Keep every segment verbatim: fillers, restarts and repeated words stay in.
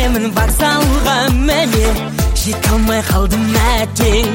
келемін вокзалға міне, жете алмай қалдым әттең.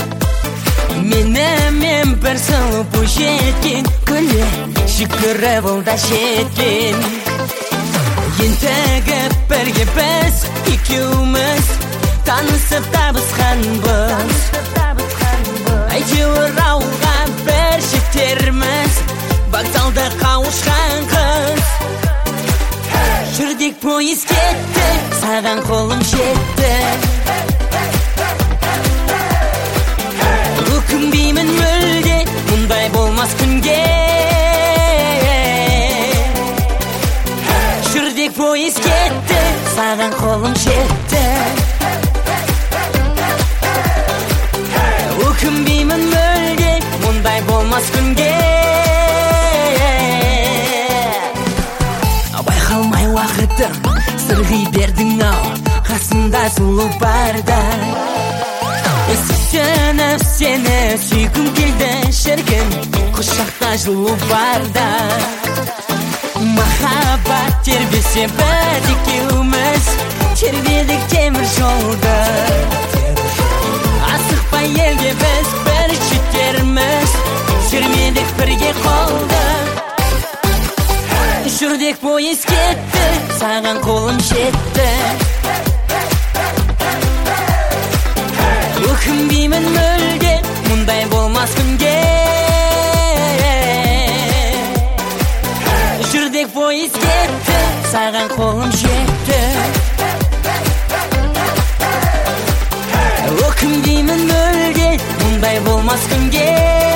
Менімен бір сұлу бойжеткен, күле жүгірі бұл да жеткен. Ендігі бірге біз екеуміз танысып табысқанбыз. Әйтеуір ауылға бір жетерміз, вокзалда қауышқан қыз. Жүрдек пойыз кетті, саған қолым жетті. Өкінбеймін мүлде, мұндай болмас күнге. Жүрдек пойыз кетті, саған қолым жетті. Өкінбеймін мүлде, мұндай болмас күнге. Байқалмай уақытым сырғи бердің ау, қасымда сұлу барда. Сүйсініп сені сүйгім келді шіркін, құшақта жылу барда. Махаббат тербесе біз екеуміз, тербедік темір жолды. Асықпай елге біз бір жетерміз, жүрмедік бірге қолды. Жүрдек пойыз кетті, саған қолым жетті. Өкінбеймін мүлде, мұндай болмас күнге. Жүрдек пойыз кетті, саған қолым жетті. Өкінбеймін мүлде, мұндай болмас күнге.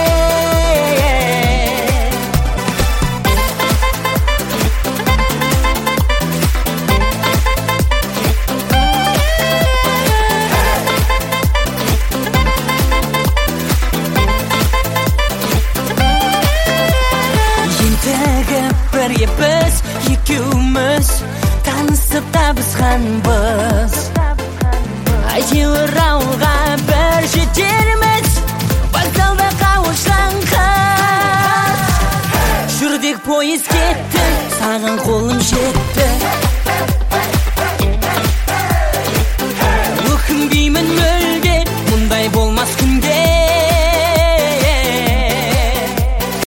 Бірге біз екеуміз танысып табысқанбыз. Әйтеуір ауылға бір жетерміз, вокзалда қауышқан қыз. Жүрдек пойыз кетті, саған қолым жетті.